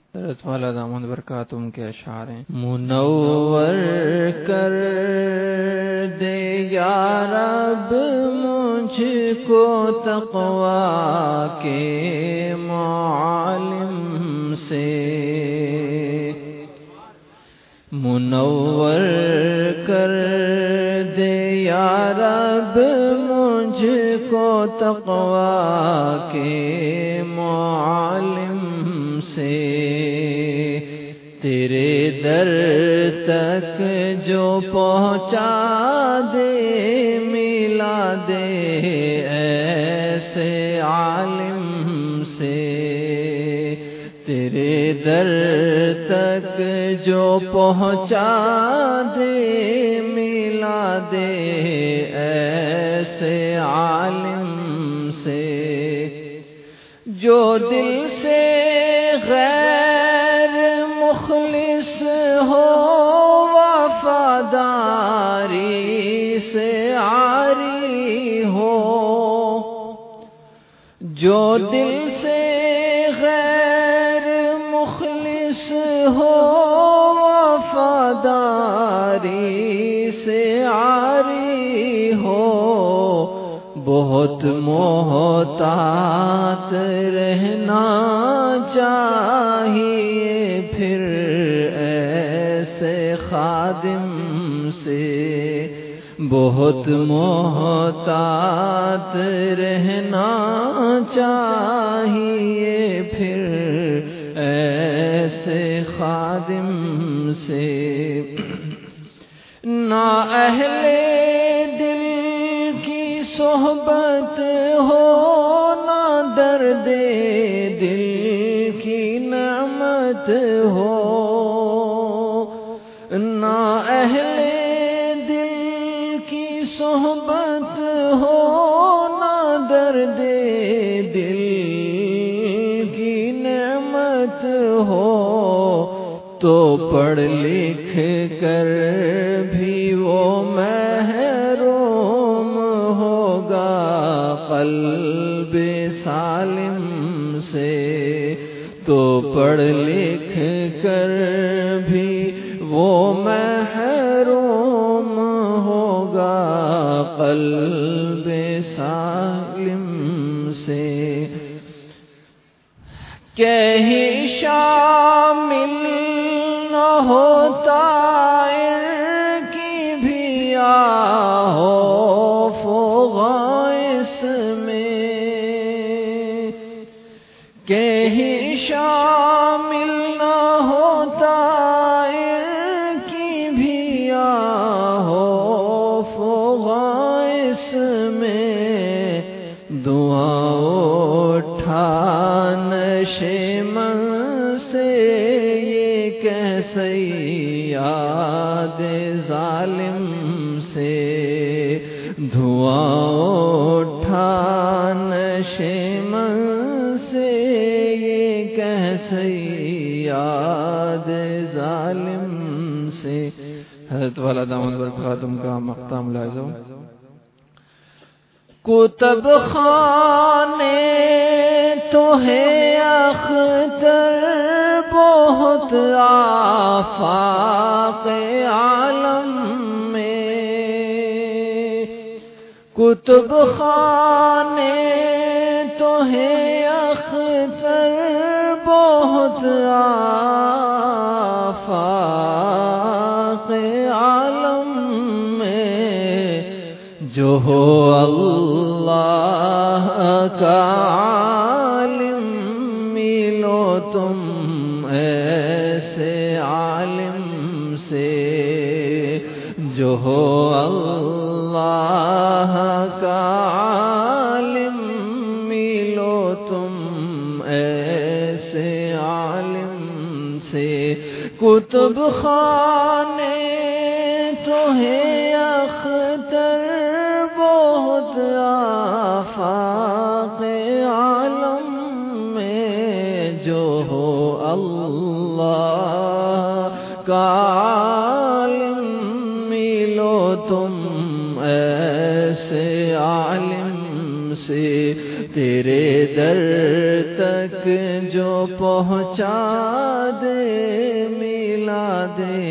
حضرت والا دامن برکاتہم کے اشعار ہیں۔ منور کر دے یا رب مجھ کو تقویٰ کے معلم سے، منور کر دے یا رب مجھ کو تقویٰ کے معلم سے، تیرے در تک جو پہنچا دے ملا دے ایسے عالم سے، تیرے در تک جو پہنچا دے ملا دے ایسے عالم سے، جو دل سے غیر مخلص ہو وفاداری سے عاری ہو، جو دل سے غیر مخلص ہو وفاداری سے عاری ہو، بہت محتاط رہنا چاہیے پھر ایسے خادم سے، بہت محتاط رہنا چاہیے پھر ایسے خادم سے، نہ اہل دل کی صحبت ہو نہ درد دل کی نعمت ہو، نہ اہل دل کی صحبت ہو نہ درد دل کی نعمت ہو، تو پڑھ لکھ کر بھی وہ محروم ہوگا قلب سالم سے، تو پڑھ لکھ کر بھی وہ محروم ہوگا قلب سالم سے، کہ ہی شامل نہ ہوتا کی بھی آہو فغائس میں، کہ ہی شامل نہ ہوتا کی بھی آہو فغائس میں، دعا اٹھا نشیمن سے یہ کہہ سیاد ظالم سے، دھواں اٹھا نشیمن سے یہ کہہ سیاد ظالم سے۔ حضرت والا دامن برکاتہم کا مقام لازم۔ کتب خانے تو ہے اختر بہت آفاق عالم میں، کتب خانے تو ہے اختر بہت آفاق عالم میں، جو ہو اللہ کا عالم ملو تم ایسے عالم سے، جو ہو اللہ کا عالم ملو تم ایسے عالم سے، کتب خانے تو ہے اختر بہت آفاق عالم میں، جو ہو اللہ کا عالم ملو تم ایسے عالم سے، تیرے در تک تک جو پہنچا دے میلاد